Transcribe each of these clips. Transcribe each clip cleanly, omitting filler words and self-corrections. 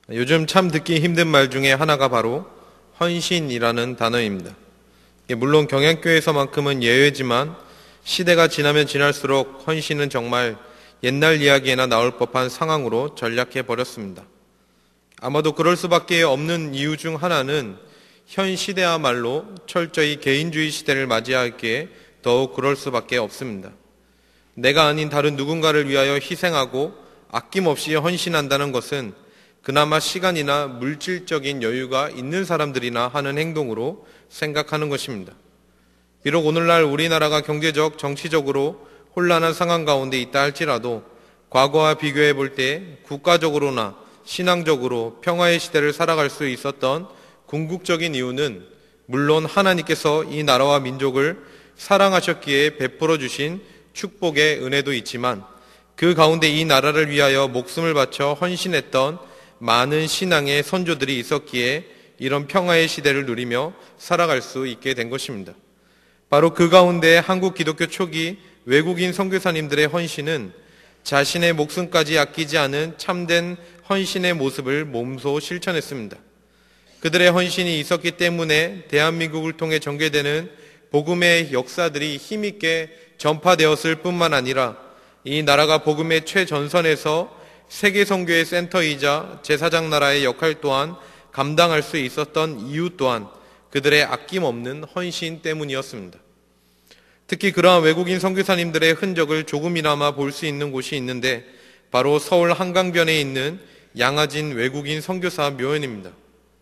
요즘 참 듣기 힘든 말 중에 하나가 바로 헌신이라는 단어입니다. 물론 경양교회에서만큼은 예외지만 시대가 지나면 지날수록 헌신은 정말 옛날 이야기에나 나올 법한 상황으로 전락해 버렸습니다. 아마도 그럴 수밖에 없는 이유 중 하나는 현 시대야말로 철저히 개인주의 시대를 맞이하기에 더욱 그럴 수밖에 없습니다. 내가 아닌 다른 누군가를 위하여 희생하고 아낌없이 헌신한다는 것은 그나마 시간이나 물질적인 여유가 있는 사람들이나 하는 행동으로 생각하는 것입니다. 비록 오늘날 우리나라가 경제적, 정치적으로 혼란한 상황 가운데 있다 할지라도 과거와 비교해 볼 때 국가적으로나 신앙적으로 평화의 시대를 살아갈 수 있었던 궁극적인 이유는 물론 하나님께서 이 나라와 민족을 사랑하셨기에 베풀어 주신 축복의 은혜도 있지만 그 가운데 이 나라를 위하여 목숨을 바쳐 헌신했던 많은 신앙의 선조들이 있었기에 이런 평화의 시대를 누리며 살아갈 수 있게 된 것입니다. 바로 그 가운데 한국 기독교 초기 외국인 선교사님들의 헌신은 자신의 목숨까지 아끼지 않은 참된 헌신의 모습을 몸소 실천했습니다. 그들의 헌신이 있었기 때문에 대한민국을 통해 전개되는 복음의 역사들이 힘있게 전파되었을 뿐만 아니라 이 나라가 복음의 최전선에서 세계 선교의 센터이자 제사장 나라의 역할 또한 감당할 수 있었던 이유 또한 그들의 아낌없는 헌신 때문이었습니다. 특히 그러한 외국인 선교사님들의 흔적을 조금이나마 볼 수 있는 곳이 있는데 바로 서울 한강변에 있는 양아진 외국인 선교사 묘연입니다.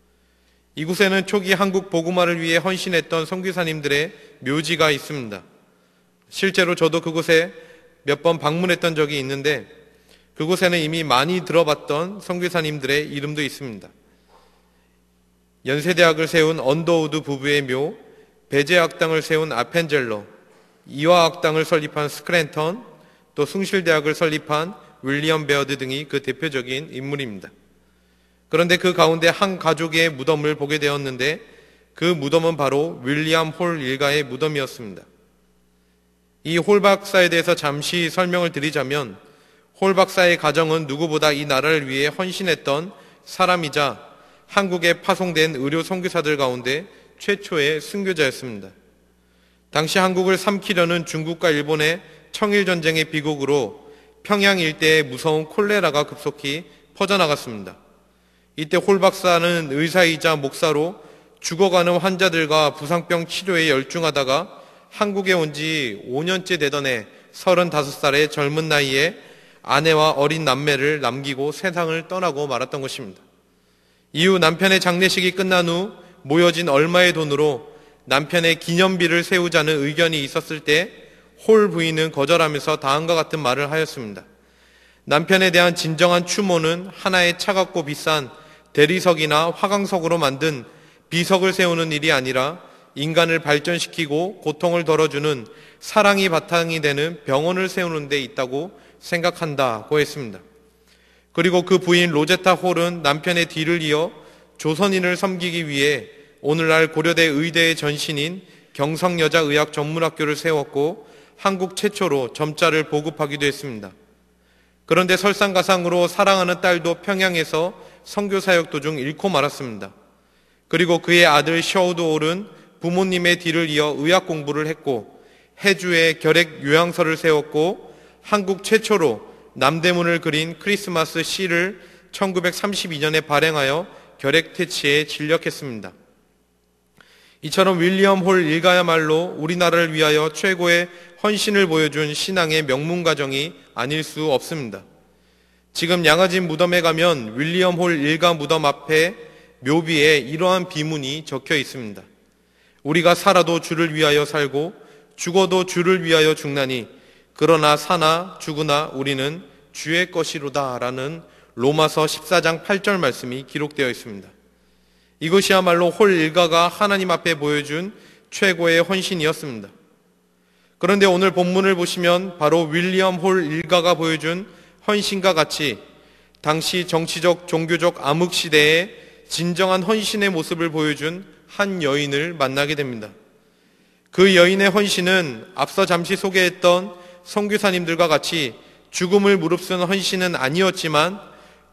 이곳에는 초기 한국 복음화를 위해 헌신했던 선교사님들의 묘지가 있습니다. 실제로 저도 그곳에 몇 번 방문했던 적이 있는데 그곳에는 이미 많이 들어봤던 선교사님들의 이름도 있습니다. 연세대학을 세운 언더우드 부부의 묘, 배제학당을 세운 아펜젤러, 이화학당을 설립한 스크랜턴, 또 숭실대학을 설립한 윌리엄 베어드 등이 그 대표적인 인물입니다. 그런데 그 가운데 한 가족의 무덤을 보게 되었는데 그 무덤은 바로 윌리엄 홀 일가의 무덤이었습니다. 이 홀 박사에 대해서 잠시 설명을 드리자면 홀 박사의 가정은 누구보다 이 나라를 위해 헌신했던 사람이자 한국에 파송된 의료 선교사들 가운데 최초의 순교자였습니다. 당시 한국을 삼키려는 중국과 일본의 청일전쟁의 비극으로 평양 일대에 무서운 콜레라가 급속히 퍼져나갔습니다. 이때 홀 박사는 의사이자 목사로 죽어가는 환자들과 부상병 치료에 열중하다가 한국에 온 지 5년째 되던 해 35살의 젊은 나이에 아내와 어린 남매를 남기고 세상을 떠나고 말았던 것입니다. 이후 남편의 장례식이 끝난 후 모여진 얼마의 돈으로 남편의 기념비를 세우자는 의견이 있었을 때 홀 부인은 거절하면서 다음과 같은 말을 하였습니다. 남편에 대한 진정한 추모는 하나의 차갑고 비싼 대리석이나 화강석으로 만든 비석을 세우는 일이 아니라 인간을 발전시키고 고통을 덜어주는 사랑이 바탕이 되는 병원을 세우는 데 있다고 생각한다고 했습니다. 그리고 그 부인 로제타 홀은 남편의 뒤를 이어 조선인을 섬기기 위해 오늘날 고려대 의대의 전신인 경성여자의학전문학교를 세웠고 한국 최초로 점자를 보급하기도 했습니다. 그런데 설상가상으로 사랑하는 딸도 평양에서 선교사역 도중 잃고 말았습니다. 그리고 그의 아들 셔우드 홀은 부모님의 뒤를 이어 의학 공부를 했고 해주에 결핵 요양서를 세웠고 한국 최초로 남대문을 그린 크리스마스 시를 1932년에 발행하여 결핵 퇴치에 진력했습니다. 이처럼 윌리엄 홀 일가야말로 우리나라를 위하여 최고의 헌신을 보여준 신앙의 명문 가정이 아닐 수 없습니다. 지금 양아진 무덤에 가면 윌리엄 홀 일가 무덤 앞에 묘비에 이러한 비문이 적혀 있습니다. 우리가 살아도 주를 위하여 살고 죽어도 주를 위하여 죽나니 그러나 사나 죽으나 우리는 주의 것이로다 라는 로마서 14장 8절 말씀이 기록되어 있습니다. 이것이야말로 홀 일가가 하나님 앞에 보여준 최고의 헌신이었습니다. 그런데 오늘 본문을 보시면 바로 윌리엄 홀 일가가 보여준 헌신과 같이 당시 정치적 종교적 암흑시대에 진정한 헌신의 모습을 보여준 한 여인을 만나게 됩니다. 그 여인의 헌신은 앞서 잠시 소개했던 선교사님들과 같이 죽음을 무릅쓴 헌신은 아니었지만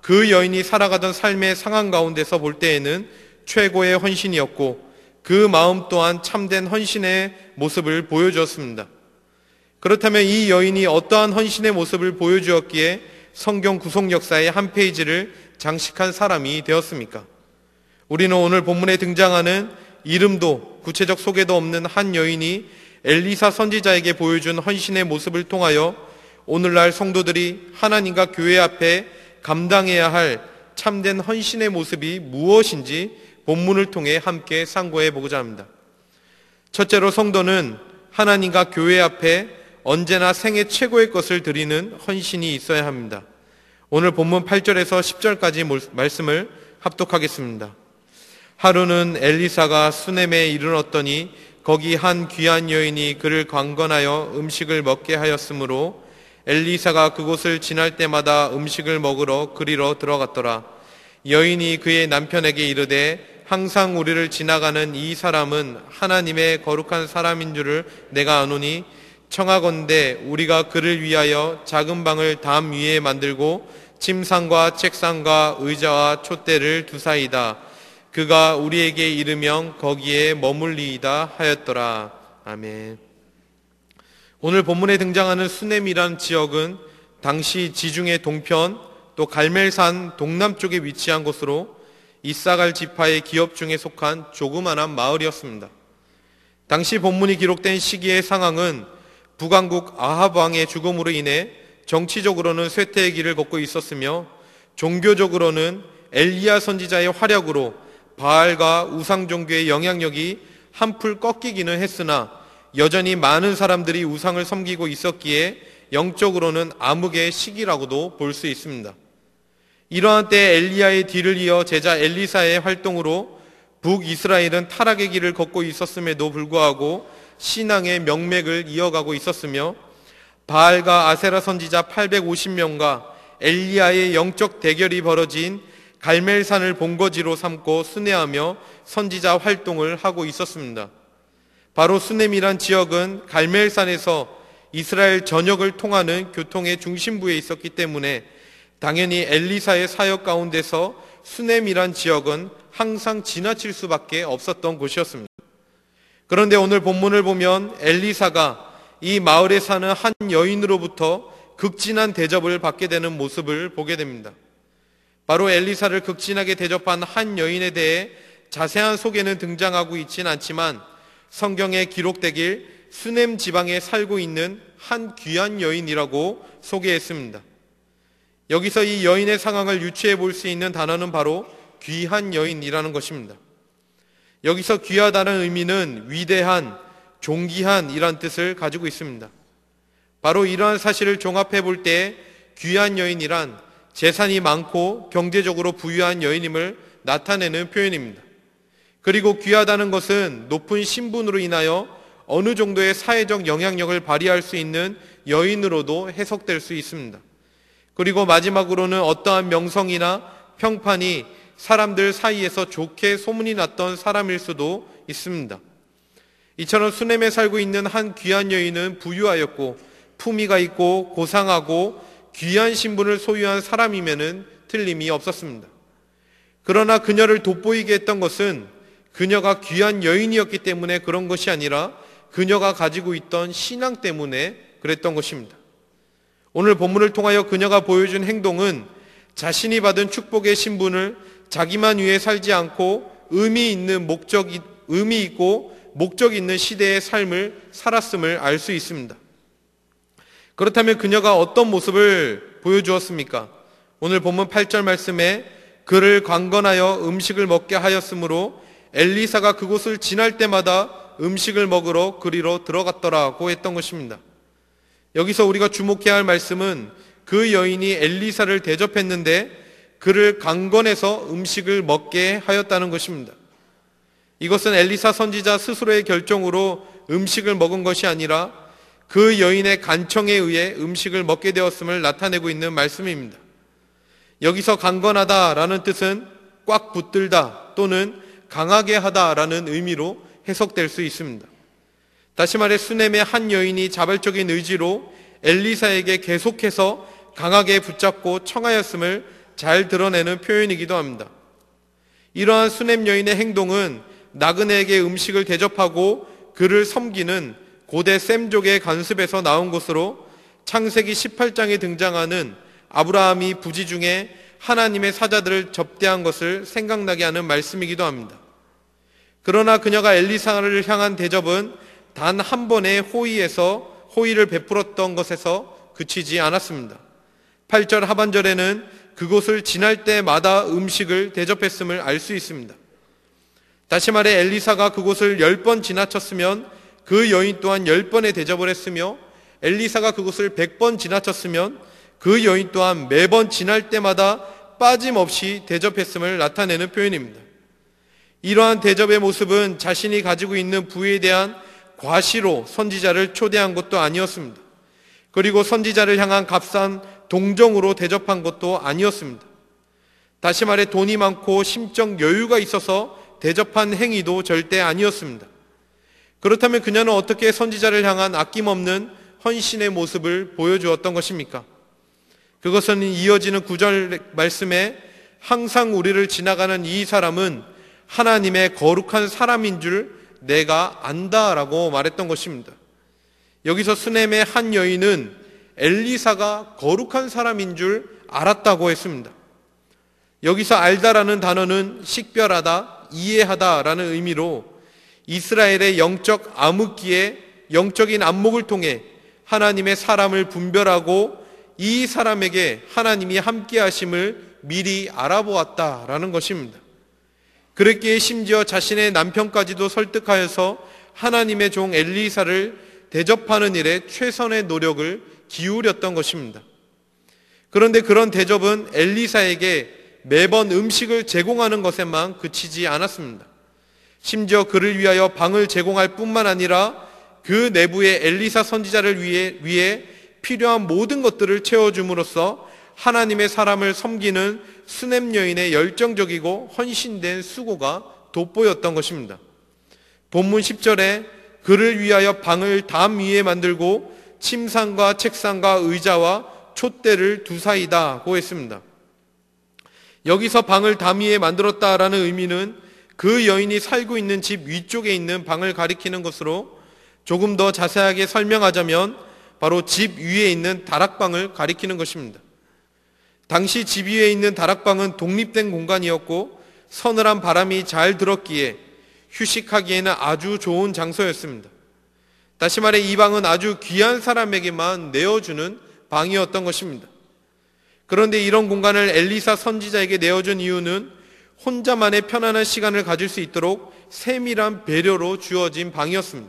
그 여인이 살아가던 삶의 상황 가운데서 볼 때에는 최고의 헌신이었고 그 마음 또한 참된 헌신의 모습을 보여주었습니다. 그렇다면 이 여인이 어떠한 헌신의 모습을 보여주었기에 성경 구속 역사의 한 페이지를 장식한 사람이 되었습니까? 우리는 오늘 본문에 등장하는 이름도 구체적 소개도 없는 한 여인이 엘리사 선지자에게 보여준 헌신의 모습을 통하여 오늘날 성도들이 하나님과 교회 앞에 감당해야 할 참된 헌신의 모습이 무엇인지 본문을 통해 함께 상고해 보고자 합니다. 첫째로 성도는 하나님과 교회 앞에 언제나 생애 최고의 것을 드리는 헌신이 있어야 합니다. 오늘 본문 8절에서 10절까지 말씀을 합독하겠습니다. 하루는 엘리사가 수넴에 이르렀더니 거기 한 귀한 여인이 그를 관건하여 음식을 먹게 하였으므로 엘리사가 그곳을 지날 때마다 음식을 먹으러 그리로 들어갔더라. 여인이 그의 남편에게 이르되 항상 우리를 지나가는 이 사람은 하나님의 거룩한 사람인 줄을 내가 아노니 청하건대 우리가 그를 위하여 작은 방을 담 위에 만들고 침상과 책상과 의자와 촛대를 두사이다. 그가 우리에게 이르면 거기에 머물리이다 하였더라. 아멘. 오늘 본문에 등장하는 수넴이란 지역은 당시 지중해 동편 또 갈멜산 동남쪽에 위치한 곳으로 이사갈 지파의 기업 중에 속한 조그만한 마을이었습니다. 당시 본문이 기록된 시기의 상황은 북왕국 아합 왕의 죽음으로 인해 정치적으로는 쇠퇴의 길을 걷고 있었으며 종교적으로는 엘리야 선지자의 활약으로 바알과 우상 종교의 영향력이 한풀 꺾이기는 했으나 여전히 많은 사람들이 우상을 섬기고 있었기에 영적으로는 암흑의 시기라고도 볼 수 있습니다. 이러한 때 엘리야의 뒤를 이어 제자 엘리사의 활동으로 북이스라엘은 타락의 길을 걷고 있었음에도 불구하고 신앙의 명맥을 이어가고 있었으며 바알과 아세라 선지자 850명과 엘리야의 영적 대결이 벌어진 갈멜산을 본거지로 삼고 순회하며 선지자 활동을 하고 있었습니다. 바로 수넴이란 지역은 갈멜산에서 이스라엘 전역을 통하는 교통의 중심부에 있었기 때문에 당연히 엘리사의 사역 가운데서 수넴이란 지역은 항상 지나칠 수밖에 없었던 곳이었습니다. 그런데 오늘 본문을 보면 엘리사가 이 마을에 사는 한 여인으로부터 극진한 대접을 받게 되는 모습을 보게 됩니다. 바로 엘리사를 극진하게 대접한 한 여인에 대해 자세한 소개는 등장하고 있지는 않지만 성경에 기록되길 수넴 지방에 살고 있는 한 귀한 여인이라고 소개했습니다. 여기서 이 여인의 상황을 유추해 볼 수 있는 단어는 바로 귀한 여인이라는 것입니다. 여기서 귀하다는 의미는 위대한, 존귀한이란 뜻을 가지고 있습니다. 바로 이러한 사실을 종합해 볼 때 귀한 여인이란 재산이 많고 경제적으로 부유한 여인임을 나타내는 표현입니다. 그리고 귀하다는 것은 높은 신분으로 인하여 어느 정도의 사회적 영향력을 발휘할 수 있는 여인으로도 해석될 수 있습니다. 그리고 마지막으로는 어떠한 명성이나 평판이 사람들 사이에서 좋게 소문이 났던 사람일 수도 있습니다. 이처럼 수넴에 살고 있는 한 귀한 여인은 부유하였고 품위가 있고 고상하고 귀한 신분을 소유한 사람이면은 틀림이 없었습니다. 그러나 그녀를 돋보이게 했던 것은 그녀가 귀한 여인이었기 때문에 그런 것이 아니라 그녀가 가지고 있던 신앙 때문에 그랬던 것입니다. 오늘 본문을 통하여 그녀가 보여준 행동은 자신이 받은 축복의 신분을 자기만 위해 살지 않고 의미 있고 목적 있는 시대의 삶을 살았음을 알 수 있습니다. 그렇다면 그녀가 어떤 모습을 보여주었습니까? 오늘 본문 8절 말씀에 그를 관건하여 음식을 먹게 하였으므로 엘리사가 그곳을 지날 때마다 음식을 먹으러 그리로 들어갔더라고 했던 것입니다. 여기서 우리가 주목해야 할 말씀은 그 여인이 엘리사를 대접했는데 그를 관건해서 음식을 먹게 하였다는 것입니다. 이것은 엘리사 선지자 스스로의 결정으로 음식을 먹은 것이 아니라 그 여인의 간청에 의해 음식을 먹게 되었음을 나타내고 있는 말씀입니다. 여기서 강건하다라는 뜻은 꽉 붙들다 또는 강하게 하다라는 의미로 해석될 수 있습니다. 다시 말해 수넴의 한 여인이 자발적인 의지로 엘리사에게 계속해서 강하게 붙잡고 청하였음을 잘 드러내는 표현이기도 합니다. 이러한 수냄 여인의 행동은 나그네에게 음식을 대접하고 그를 섬기는 고대 셈족의 관습에서 나온 것으로 창세기 18장에 등장하는 아브라함이 부지 중에 하나님의 사자들을 접대한 것을 생각나게 하는 말씀이기도 합니다. 그러나 그녀가 엘리사를 향한 대접은 단 한 번의 호의를 베풀었던 것에서 그치지 않았습니다. 8절 하반절에는 그곳을 지날 때마다 음식을 대접했음을 알 수 있습니다. 다시 말해 엘리사가 그곳을 10번 지나쳤으면 그 여인 또한 10번의 대접을 했으며, 엘리사가 그곳을 100번 지나쳤으면 그 여인 또한 매번 지날 때마다 빠짐없이 대접했음을 나타내는 표현입니다. 이러한 대접의 모습은 자신이 가지고 있는 부에 대한 과시로 선지자를 초대한 것도 아니었습니다. 그리고 선지자를 향한 값싼 동정으로 대접한 것도 아니었습니다. 다시 말해 돈이 많고 심적 여유가 있어서 대접한 행위도 절대 아니었습니다. 그렇다면 그녀는 어떻게 선지자를 향한 아낌없는 헌신의 모습을 보여주었던 것입니까? 그것은 이어지는 9절 말씀에 항상 우리를 지나가는 이 사람은 하나님의 거룩한 사람인 줄 내가 안다라고 말했던 것입니다. 여기서 수넴의 한 여인은 엘리사가 거룩한 사람인 줄 알았다고 했습니다. 여기서 알다라는 단어는 식별하다, 이해하다라는 의미로 이스라엘의 영적 암흑기에 영적인 안목을 통해 하나님의 사람을 분별하고 이 사람에게 하나님이 함께 하심을 미리 알아보았다라는 것입니다. 그랬기에 심지어 자신의 남편까지도 설득하여서 하나님의 종 엘리사를 대접하는 일에 최선의 노력을 기울였던 것입니다. 그런데 그런 대접은 엘리사에게 매번 음식을 제공하는 것에만 그치지 않았습니다. 심지어 그를 위하여 방을 제공할 뿐만 아니라 그 내부에 엘리사 선지자를 위해 필요한 모든 것들을 채워줌으로써 하나님의 사람을 섬기는 수넴 여인의 열정적이고 헌신된 수고가 돋보였던 것입니다. 본문 10절에 그를 위하여 방을 담 위에 만들고 침상과 책상과 의자와 촛대를 두사이다고 했습니다. 여기서 방을 담 위에 만들었다라는 의미는 그 여인이 살고 있는 집 위쪽에 있는 방을 가리키는 것으로, 조금 더 자세하게 설명하자면 바로 집 위에 있는 다락방을 가리키는 것입니다. 당시 집 위에 있는 다락방은 독립된 공간이었고 서늘한 바람이 잘 들었기에 휴식하기에는 아주 좋은 장소였습니다. 다시 말해 이 방은 아주 귀한 사람에게만 내어주는 방이었던 것입니다. 그런데 이런 공간을 엘리사 선지자에게 내어준 이유는 혼자만의 편안한 시간을 가질 수 있도록 세밀한 배려로 주어진 방이었습니다.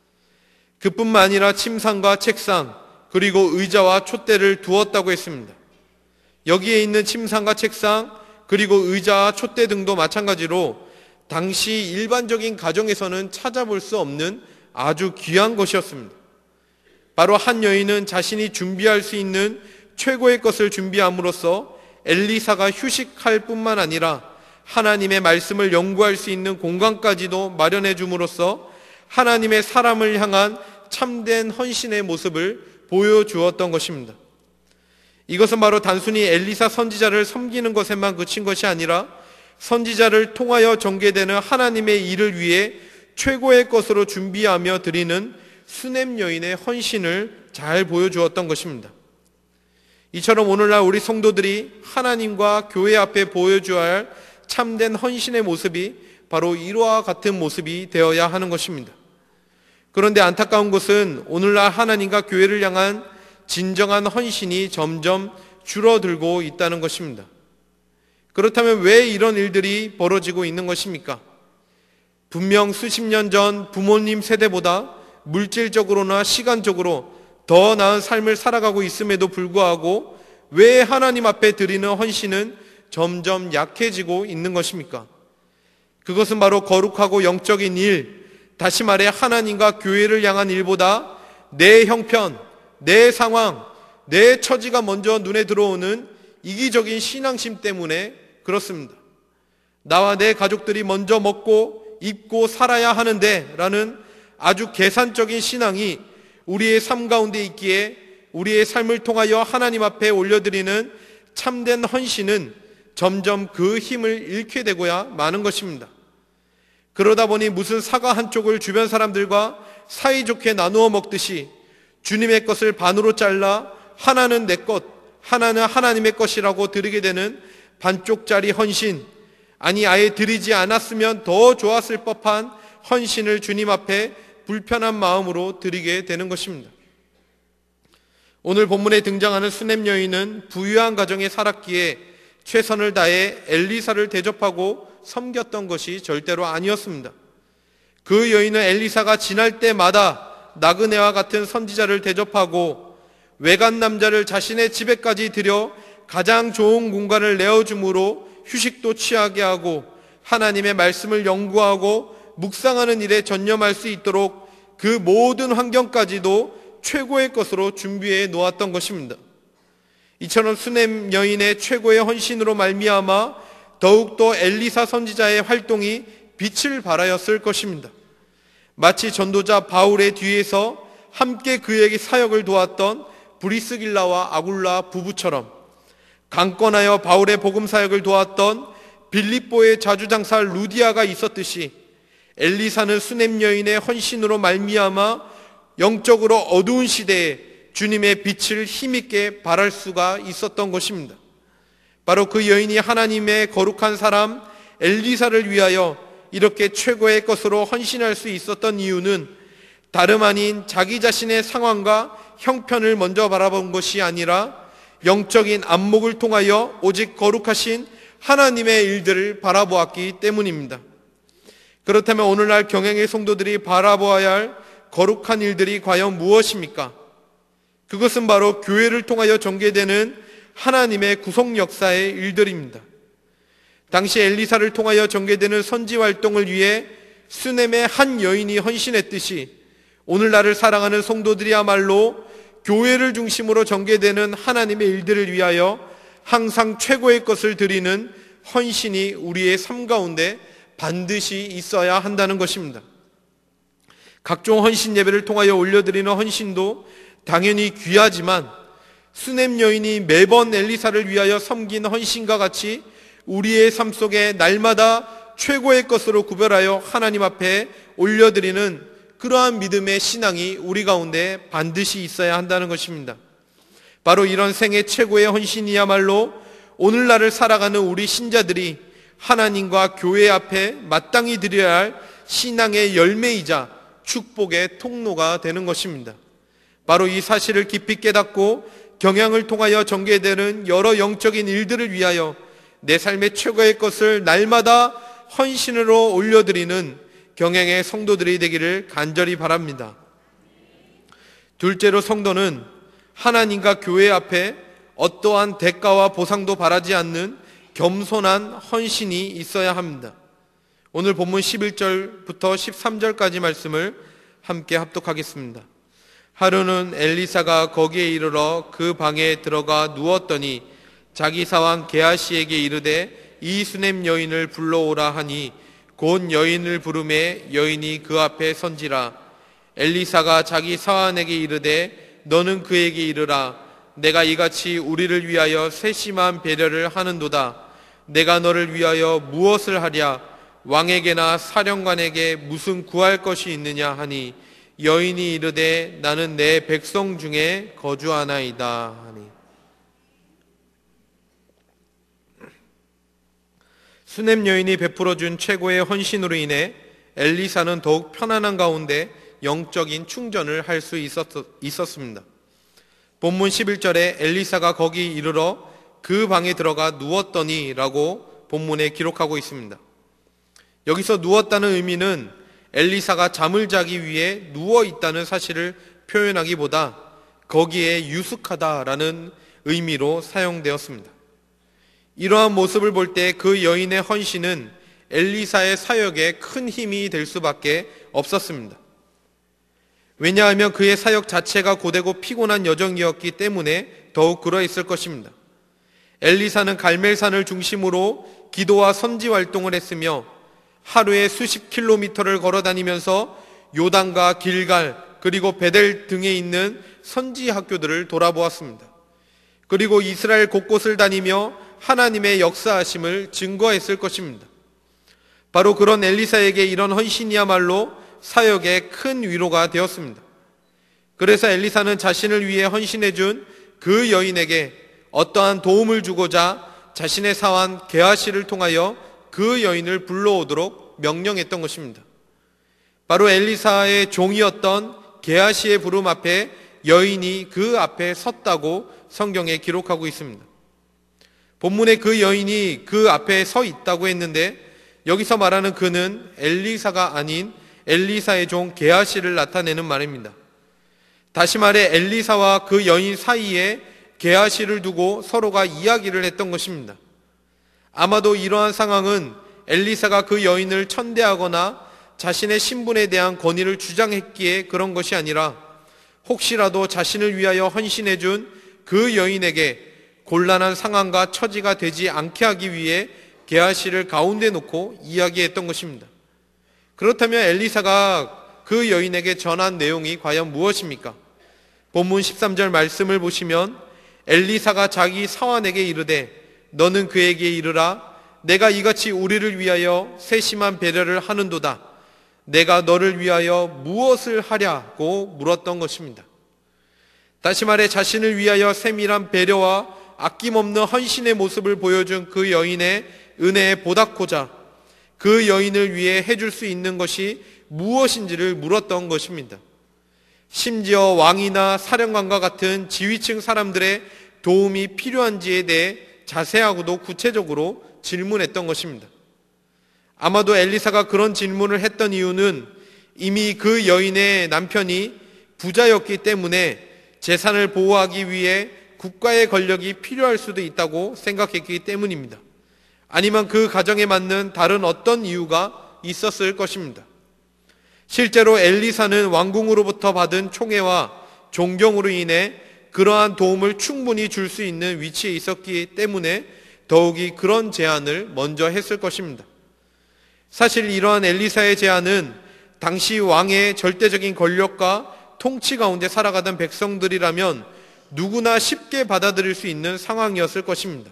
그뿐만 아니라 침상과 책상 그리고 의자와 촛대를 두었다고 했습니다. 여기에 있는 침상과 책상 그리고 의자와 촛대 등도 마찬가지로 당시 일반적인 가정에서는 찾아볼 수 없는 아주 귀한 것이었습니다. 바로 한 여인은 자신이 준비할 수 있는 최고의 것을 준비함으로써 엘리사가 휴식할 뿐만 아니라 하나님의 말씀을 연구할 수 있는 공간까지도 마련해 줌으로써 하나님의 사람을 향한 참된 헌신의 모습을 보여주었던 것입니다. 이것은 바로 단순히 엘리사 선지자를 섬기는 것에만 그친 것이 아니라 선지자를 통하여 전개되는 하나님의 일을 위해 최고의 것으로 준비하며 드리는 수넴 여인의 헌신을 잘 보여주었던 것입니다. 이처럼 오늘날 우리 성도들이 하나님과 교회 앞에 보여줘야 할 참된 헌신의 모습이 바로 이와 같은 모습이 되어야 하는 것입니다. 그런데 안타까운 것은 오늘날 하나님과 교회를 향한 진정한 헌신이 점점 줄어들고 있다는 것입니다. 그렇다면 왜 이런 일들이 벌어지고 있는 것입니까? 분명 수십 년 전 부모님 세대보다 물질적으로나 시간적으로 더 나은 삶을 살아가고 있음에도 불구하고 왜 하나님 앞에 드리는 헌신은 점점 약해지고 있는 것입니까? 그것은 바로 거룩하고 영적인 일, 다시 말해 하나님과 교회를 향한 일보다 내 형편, 내 상황, 내 처지가 먼저 눈에 들어오는 이기적인 신앙심 때문에 그렇습니다. 나와 내 가족들이 먼저 먹고 입고 살아야 하는데 라는 아주 계산적인 신앙이 우리의 삶 가운데 있기에 우리의 삶을 통하여 하나님 앞에 올려드리는 참된 헌신은 점점 그 힘을 잃게 되고야 마는 것입니다. 그러다 보니 무슨 사과 한쪽을 주변 사람들과 사이좋게 나누어 먹듯이 주님의 것을 반으로 잘라 하나는 내 것, 하나는 하나님의 것이라고 드리게 되는 반쪽짜리 헌신, 아니 아예 드리지 않았으면 더 좋았을 법한 헌신을 주님 앞에 불편한 마음으로 드리게 되는 것입니다. 오늘 본문에 등장하는 수넴 여인은 부유한 가정에 살았기에 최선을 다해 엘리사를 대접하고 섬겼던 것이 절대로 아니었습니다. 그 여인은 엘리사가 지날 때마다 나그네와 같은 선지자를 대접하고 외간 남자를 자신의 집에까지 들여 가장 좋은 공간을 내어줌으로 휴식도 취하게 하고 하나님의 말씀을 연구하고 묵상하는 일에 전념할 수 있도록 그 모든 환경까지도 최고의 것으로 준비해 놓았던 것입니다. 이처럼 수넴 여인의 최고의 헌신으로 말미암아 더욱더 엘리사 선지자의 활동이 빛을 발하였을 것입니다. 마치 전도자 바울의 뒤에서 함께 그에게 사역을 도왔던 브리스길라와 아굴라 부부처럼, 강권하여 바울의 복음 사역을 도왔던 빌립보의 자주장사 루디아가 있었듯이 엘리사는 수넴 여인의 헌신으로 말미암아 영적으로 어두운 시대에 주님의 빛을 힘있게 발할 수가 있었던 것입니다. 바로 그 여인이 하나님의 거룩한 사람 엘리사를 위하여 이렇게 최고의 것으로 헌신할 수 있었던 이유는 다름 아닌 자기 자신의 상황과 형편을 먼저 바라본 것이 아니라 영적인 안목을 통하여 오직 거룩하신 하나님의 일들을 바라보았기 때문입니다. 그렇다면 오늘날 경행의 성도들이 바라보아야 할 거룩한 일들이 과연 무엇입니까? 그것은 바로 교회를 통하여 전개되는 하나님의 구속 역사의 일들입니다. 당시 엘리사를 통하여 전개되는 선지 활동을 위해 수넴의 한 여인이 헌신했듯이 오늘날을 사랑하는 성도들이야말로 교회를 중심으로 전개되는 하나님의 일들을 위하여 항상 최고의 것을 드리는 헌신이 우리의 삶 가운데 반드시 있어야 한다는 것입니다. 각종 헌신 예배를 통하여 올려드리는 헌신도 당연히 귀하지만 수넴 여인이 매번 엘리사를 위하여 섬긴 헌신과 같이 우리의 삶 속에 날마다 최고의 것으로 구별하여 하나님 앞에 올려드리는 그러한 믿음의 신앙이 우리 가운데 반드시 있어야 한다는 것입니다. 바로 이런 생애 최고의 헌신이야말로 오늘날을 살아가는 우리 신자들이 하나님과 교회 앞에 마땅히 드려야 할 신앙의 열매이자 축복의 통로가 되는 것입니다. 바로 이 사실을 깊이 깨닫고 경향을 통하여 전개되는 여러 영적인 일들을 위하여 내 삶의 최고의 것을 날마다 헌신으로 올려드리는 경향의 성도들이 되기를 간절히 바랍니다. 둘째로 성도는 하나님과 교회 앞에 어떠한 대가와 보상도 바라지 않는 겸손한 헌신이 있어야 합니다. 오늘 본문 11절부터 13절까지 말씀을 함께 합독하겠습니다. 하루는 엘리사가 거기에 이르러 그 방에 들어가 누웠더니 자기 사환 게하시에게 이르되 이 수넴 여인을 불러오라 하니 곧 여인을 부르매 여인이 그 앞에 선지라. 엘리사가 자기 사환에게 이르되 너는 그에게 이르라. 내가 이같이 우리를 위하여 세심한 배려를 하는도다. 내가 너를 위하여 무엇을 하랴? 왕에게나 사령관에게 무슨 구할 것이 있느냐 하니 여인이 이르되 나는 내 백성 중에 거주하나이다 하니. 수넴 여인이 베풀어준 최고의 헌신으로 인해 엘리사는 더욱 편안한 가운데 영적인 충전을 할 수 있었습니다. 본문 11절에 엘리사가 거기 이르러 그 방에 들어가 누웠더니 라고 본문에 기록하고 있습니다. 여기서 누웠다는 의미는 엘리사가 잠을 자기 위해 누워있다는 사실을 표현하기보다 거기에 유숙하다라는 의미로 사용되었습니다. 이러한 모습을 볼 때 그 여인의 헌신은 엘리사의 사역에 큰 힘이 될 수밖에 없었습니다. 왜냐하면 그의 사역 자체가 고되고 피곤한 여정이었기 때문에 더욱 그러했을 것입니다. 엘리사는 갈멜산을 중심으로 기도와 선지 활동을 했으며 하루에 수십 킬로미터를 걸어 다니면서 요단과 길갈 그리고 베델 등에 있는 선지 학교들을 돌아보았습니다. 그리고 이스라엘 곳곳을 다니며 하나님의 역사하심을 증거했을 것입니다. 바로 그런 엘리사에게 이런 헌신이야말로 사역의 큰 위로가 되었습니다. 그래서 엘리사는 자신을 위해 헌신해준 그 여인에게 어떠한 도움을 주고자 자신의 사환 게하시를 통하여 그 여인을 불러오도록 명령했던 것입니다. 바로 엘리사의 종이었던 게하시의 부름 앞에 여인이 그 앞에 섰다고 성경에 기록하고 있습니다. 본문에 그 여인이 그 앞에 서 있다고 했는데 여기서 말하는 그는 엘리사가 아닌 엘리사의 종 게하시를 나타내는 말입니다. 다시 말해 엘리사와 그 여인 사이에 게하시를 두고 서로가 이야기를 했던 것입니다. 아마도 이러한 상황은 엘리사가 그 여인을 천대하거나 자신의 신분에 대한 권위를 주장했기에 그런 것이 아니라 혹시라도 자신을 위하여 헌신해준 그 여인에게 곤란한 상황과 처지가 되지 않게 하기 위해 게하시를 가운데 놓고 이야기했던 것입니다. 그렇다면 엘리사가 그 여인에게 전한 내용이 과연 무엇입니까? 본문 13절 말씀을 보시면 엘리사가 자기 사환에게 이르되 너는 그에게 이르라 내가 이같이 우리를 위하여 세심한 배려를 하는도다. 내가 너를 위하여 무엇을 하랴고 물었던 것입니다. 다시 말해 자신을 위하여 세밀한 배려와 아낌없는 헌신의 모습을 보여준 그 여인의 은혜에 보답고자 그 여인을 위해 해줄 수 있는 것이 무엇인지를 물었던 것입니다. 심지어 왕이나 사령관과 같은 지휘층 사람들의 도움이 필요한지에 대해 자세하고도 구체적으로 질문했던 것입니다. 아마도 엘리사가 그런 질문을 했던 이유는 이미 그 여인의 남편이 부자였기 때문에 재산을 보호하기 위해 국가의 권력이 필요할 수도 있다고 생각했기 때문입니다. 아니면 그 가정에 맞는 다른 어떤 이유가 있었을 것입니다. 실제로 엘리사는 왕궁으로부터 받은 총애와 존경으로 인해 그러한 도움을 충분히 줄 수 있는 위치에 있었기 때문에 더욱이 그런 제안을 먼저 했을 것입니다. 사실 이러한 엘리사의 제안은 당시 왕의 절대적인 권력과 통치 가운데 살아가던 백성들이라면 누구나 쉽게 받아들일 수 있는 상황이었을 것입니다.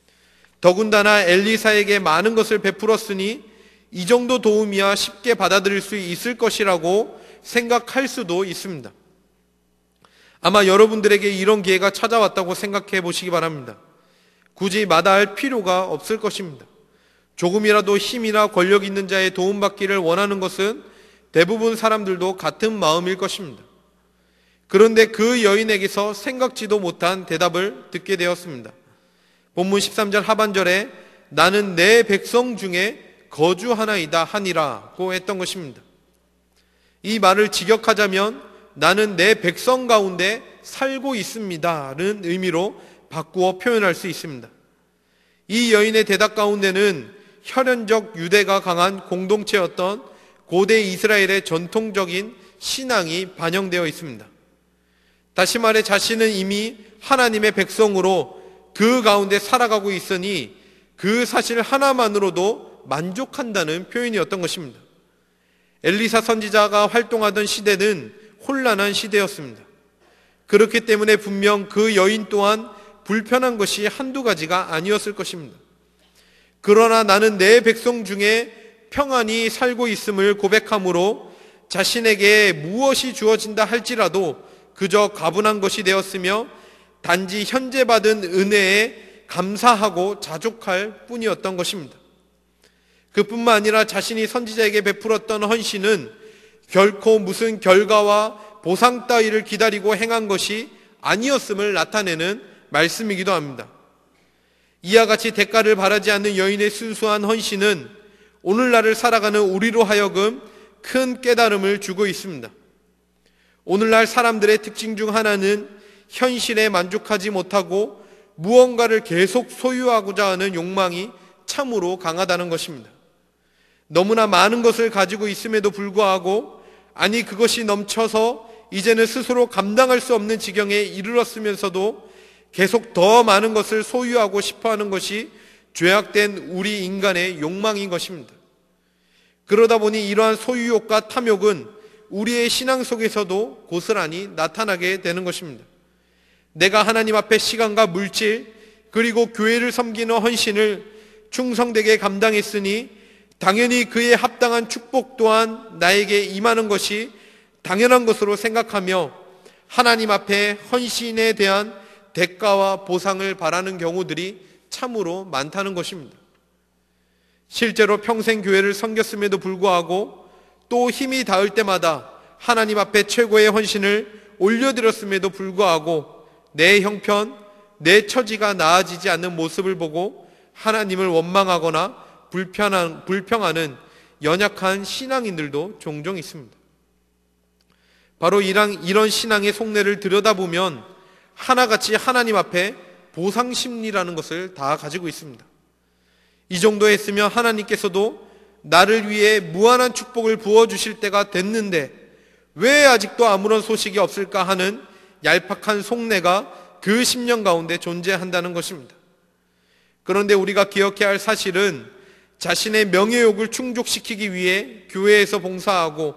더군다나 엘리사에게 많은 것을 베풀었으니 이 정도 도움이야 쉽게 받아들일 수 있을 것이라고 생각할 수도 있습니다. 아마 여러분들에게 이런 기회가 찾아왔다고 생각해 보시기 바랍니다. 굳이 마다할 필요가 없을 것입니다. 조금이라도 힘이나 권력 있는 자의 도움받기를 원하는 것은 대부분 사람들도 같은 마음일 것입니다. 그런데 그 여인에게서 생각지도 못한 대답을 듣게 되었습니다. 본문 13절 하반절에 나는 내 백성 중에 거주하나이다 하니라고 했던 것입니다. 이 말을 직역하자면 나는 내 백성 가운데 살고 있습니다라는 의미로 바꾸어 표현할 수 있습니다. 이 여인의 대답 가운데는 혈연적 유대가 강한 공동체였던 고대 이스라엘의 전통적인 신앙이 반영되어 있습니다. 다시 말해 자신은 이미 하나님의 백성으로 그 가운데 살아가고 있으니 그 사실 하나만으로도 만족한다는 표현이었던 것입니다. 엘리사 선지자가 활동하던 시대는 혼란한 시대였습니다. 그렇기 때문에 분명 그 여인 또한 불편한 것이 한두 가지가 아니었을 것입니다. 그러나 나는 내 백성 중에 평안히 살고 있음을 고백함으로 자신에게 무엇이 주어진다 할지라도 그저 가분한 것이 되었으며 단지 현재 받은 은혜에 감사하고 자족할 뿐이었던 것입니다. 그뿐만 아니라 자신이 선지자에게 베풀었던 헌신은 결코 무슨 결과와 보상 따위를 기다리고 행한 것이 아니었음을 나타내는 말씀이기도 합니다. 이와 같이 대가를 바라지 않는 여인의 순수한 헌신은 오늘날을 살아가는 우리로 하여금 큰 깨달음을 주고 있습니다. 오늘날 사람들의 특징 중 하나는 현실에 만족하지 못하고 무언가를 계속 소유하고자 하는 욕망이 참으로 강하다는 것입니다. 너무나 많은 것을 가지고 있음에도 불구하고 아니 그것이 넘쳐서 이제는 스스로 감당할 수 없는 지경에 이르렀으면서도 계속 더 많은 것을 소유하고 싶어하는 것이 죄악된 우리 인간의 욕망인 것입니다. 그러다 보니 이러한 소유욕과 탐욕은 우리의 신앙 속에서도 고스란히 나타나게 되는 것입니다. 내가 하나님 앞에 시간과 물질 그리고 교회를 섬기는 헌신을 충성되게 감당했으니 당연히 그에 합당한 축복 또한 나에게 임하는 것이 당연한 것으로 생각하며 하나님 앞에 헌신에 대한 대가와 보상을 바라는 경우들이 참으로 많다는 것입니다. 실제로 평생 교회를 섬겼음에도 불구하고 또 힘이 닿을 때마다 하나님 앞에 최고의 헌신을 올려드렸음에도 불구하고 내 형편, 내 처지가 나아지지 않는 모습을 보고 하나님을 원망하거나 불평하는 연약한 신앙인들도 종종 있습니다. 바로 이런 신앙의 속내를 들여다보면 하나같이 하나님 앞에 보상심리라는 것을 다 가지고 있습니다. 이 정도 했으면 하나님께서도 나를 위해 무한한 축복을 부어주실 때가 됐는데 왜 아직도 아무런 소식이 없을까 하는 얄팍한 속내가 그 심령 가운데 존재한다는 것입니다. 그런데 우리가 기억해야 할 사실은 자신의 명예욕을 충족시키기 위해 교회에서 봉사하고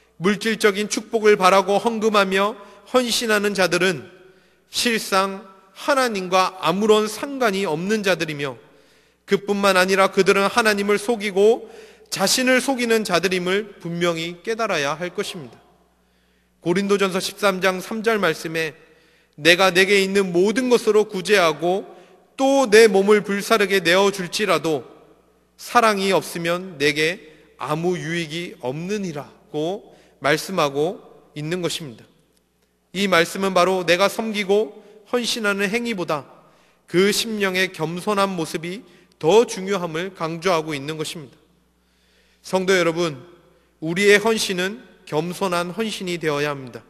물질적인 축복을 바라고 헌금하며 헌신하는 자들은 실상 하나님과 아무런 상관이 없는 자들이며 그뿐만 아니라 그들은 하나님을 속이고 자신을 속이는 자들임을 분명히 깨달아야 할 것입니다. 고린도전서 13장 3절 말씀에 내가 내게 있는 모든 것으로 구제하고 또 내 몸을 불사르게 내어줄지라도 사랑이 없으면 내게 아무 유익이 없느니라고 말씀하고 있는 것입니다. 이 말씀은 바로 내가 섬기고 헌신하는 행위보다 그 심령의 겸손한 모습이 더 중요함을 강조하고 있는 것입니다. 성도 여러분, 우리의 헌신은 겸손한 헌신이 되어야 합니다.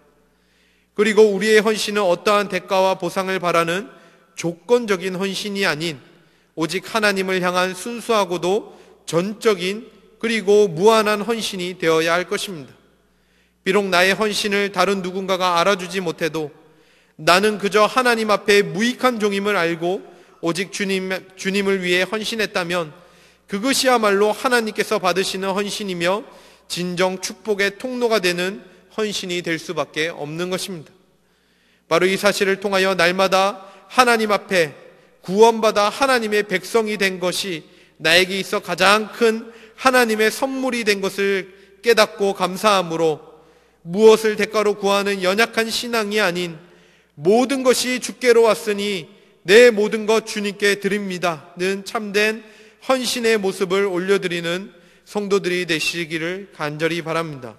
그리고 우리의 헌신은 어떠한 대가와 보상을 바라는 조건적인 헌신이 아닌 오직 하나님을 향한 순수하고도 전적인 그리고 무한한 헌신이 되어야 할 것입니다. 비록 나의 헌신을 다른 누군가가 알아주지 못해도 나는 그저 하나님 앞에 무익한 종임을 알고 오직 주님을 위해 헌신했다면 그것이야말로 하나님께서 받으시는 헌신이며 진정 축복의 통로가 되는 헌신이 될 수밖에 없는 것입니다. 바로 이 사실을 통하여 날마다 하나님 앞에 구원받아 하나님의 백성이 된 것이 나에게 있어 가장 큰 하나님의 선물이 된 것을 깨닫고 감사함으로 무엇을 대가로 구하는 연약한 신앙이 아닌 모든 것이 주께로 왔으니 내 모든 것 주님께 드립니다는 참된 헌신의 모습을 올려드리는 성도들이 되시기를 간절히 바랍니다.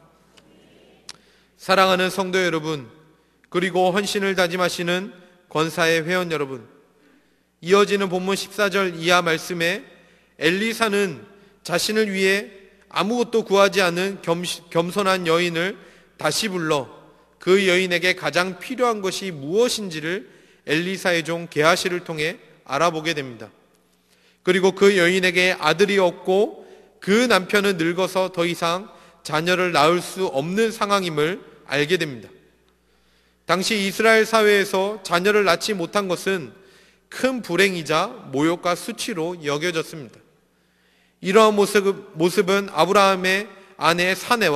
사랑하는 성도 여러분, 그리고 헌신을 다짐하시는 권사의 회원 여러분, 이어지는 본문 14절 이하 말씀에 엘리사는 자신을 위해 아무것도 구하지 않은 겸손한 여인을 다시 불러 그 여인에게 가장 필요한 것이 무엇인지를 엘리사의 종 게하시를 통해 알아보게 됩니다. 그리고 그 여인에게 아들이 없고 그 남편은 늙어서 더 이상 자녀를 낳을 수 없는 상황임을 알게 됩니다. 당시 이스라엘 사회에서 자녀를 낳지 못한 것은 큰 불행이자 모욕과 수치로 여겨졌습니다. 이러한 모습은 아브라함의 아내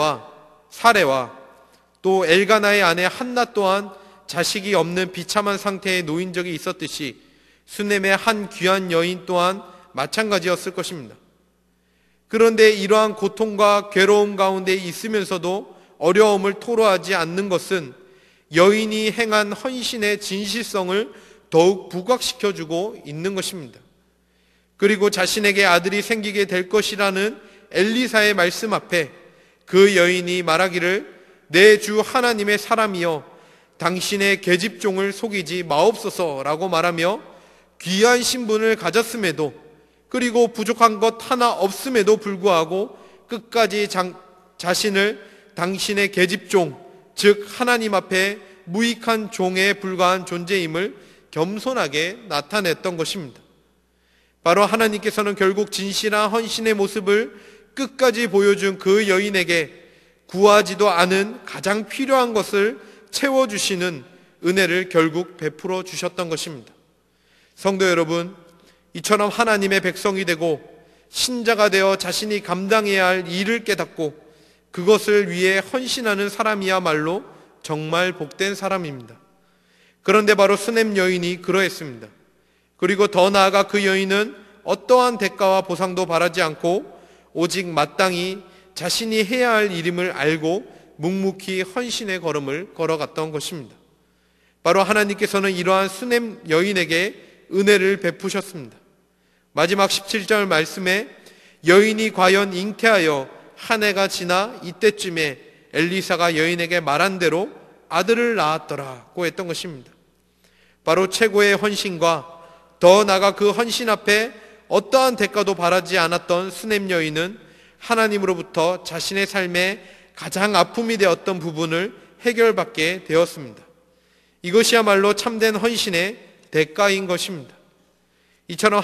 사레와 또 엘가나의 아내 한나 또한 자식이 없는 비참한 상태에 놓인 적이 있었듯이 수넴의 한 귀한 여인 또한 마찬가지였을 것입니다. 그런데 이러한 고통과 괴로움 가운데 있으면서도 어려움을 토로하지 않는 것은 여인이 행한 헌신의 진실성을 더욱 부각시켜주고 있는 것입니다. 그리고 자신에게 아들이 생기게 될 것이라는 엘리사의 말씀 앞에 그 여인이 말하기를 내 주 하나님의 사람이여 당신의 계집종을 속이지 마옵소서라고 말하며 귀한 신분을 가졌음에도 그리고 부족한 것 하나 없음에도 불구하고 끝까지 자신을 당신의 계집종, 즉 하나님 앞에 무익한 종에 불과한 존재임을 겸손하게 나타냈던 것입니다. 바로 하나님께서는 결국 진실한 헌신의 모습을 끝까지 보여준 그 여인에게 구하지도 않은 가장 필요한 것을 채워주시는 은혜를 결국 베풀어 주셨던 것입니다. 성도 여러분, 이처럼 하나님의 백성이 되고 신자가 되어 자신이 감당해야 할 일을 깨닫고 그것을 위해 헌신하는 사람이야말로 정말 복된 사람입니다. 그런데 바로 수냄 여인이 그러했습니다. 그리고 더 나아가 그 여인은 어떠한 대가와 보상도 바라지 않고 오직 마땅히 자신이 해야 할 일임을 알고 묵묵히 헌신의 걸음을 걸어갔던 것입니다. 바로 하나님께서는 이러한 수냄 여인에게 은혜를 베푸셨습니다. 마지막 17절 말씀에 여인이 과연 잉태하여 한 해가 지나 이때쯤에 엘리사가 여인에게 말한 대로 아들을 낳았더라고 했던 것입니다. 바로 최고의 헌신과 더 나아가 그 헌신 앞에 어떠한 대가도 바라지 않았던 수냄 여인은 하나님으로부터 자신의 삶에 가장 아픔이 되었던 부분을 해결받게 되었습니다. 이것이야말로 참된 헌신의 대가인 것입니다. 이처럼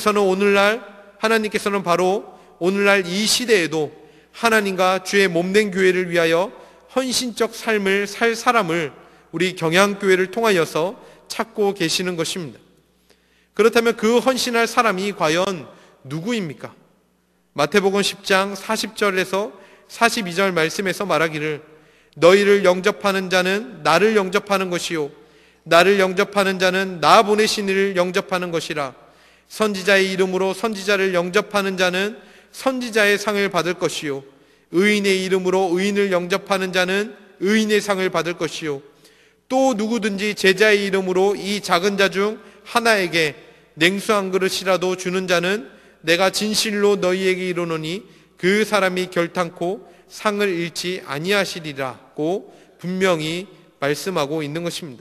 하나님께서는 바로 오늘날 이 시대에도 하나님과 주의 몸된 교회를 위하여 헌신적 삶을 살 사람을 우리 경향교회를 통하여서 찾고 계시는 것입니다. 그렇다면 그 헌신할 사람이 과연 누구입니까? 마태복음 10장 40절에서 42절 말씀에서 말하기를 너희를 영접하는 자는 나를 영접하는 것이요 나를 영접하는 자는 나 보내신 이를 영접하는 것이라. 선지자의 이름으로 선지자를 영접하는 자는 선지자의 상을 받을 것이요 의인의 이름으로 의인을 영접하는 자는 의인의 상을 받을 것이요 또 누구든지 제자의 이름으로 이 작은 자 중 하나에게 냉수 한 그릇이라도 주는 자는 내가 진실로 너희에게 이르노니 그 사람이 결탄코 상을 잃지 아니하시리라고 분명히 말씀하고 있는 것입니다.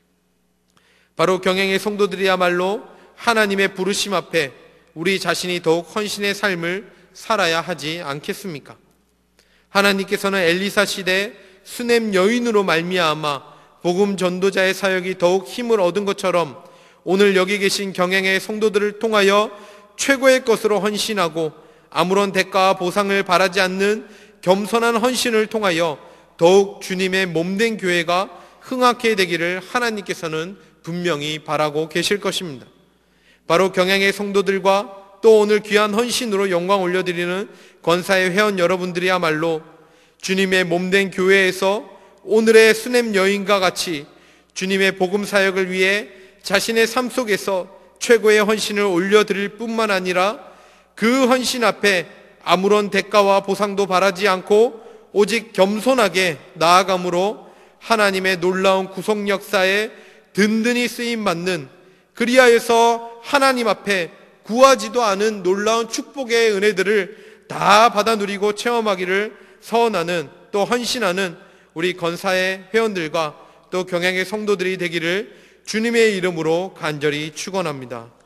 바로 경행의 성도들이야말로 하나님의 부르심 앞에 우리 자신이 더욱 헌신의 삶을 살아야 하지 않겠습니까? 하나님께서는 엘리사 시대 수냄 여인으로 말미암아 복음 전도자의 사역이 더욱 힘을 얻은 것처럼 오늘 여기 계신 경행의 성도들을 통하여 최고의 것으로 헌신하고 아무런 대가와 보상을 바라지 않는 겸손한 헌신을 통하여 더욱 주님의 몸된 교회가 흥하게 되기를 하나님께서는 분명히 바라고 계실 것입니다. 바로 경향의 성도들과 또 오늘 귀한 헌신으로 영광 올려드리는 권사의 회원 여러분들이야말로 주님의 몸된 교회에서 오늘의 수냄 여인과 같이 주님의 복음 사역을 위해 자신의 삶 속에서 최고의 헌신을 올려드릴 뿐만 아니라 그 헌신 앞에 아무런 대가와 보상도 바라지 않고 오직 겸손하게 나아감으로 하나님의 놀라운 구속 역사에 든든히 쓰임받는, 그리하여서 하나님 앞에 구하지도 않은 놀라운 축복의 은혜들을 다 받아 누리고 체험하기를 서원하는, 또 헌신하는 우리 건사의 회원들과 또 경향의 성도들이 되기를 주님의 이름으로 간절히 축원합니다.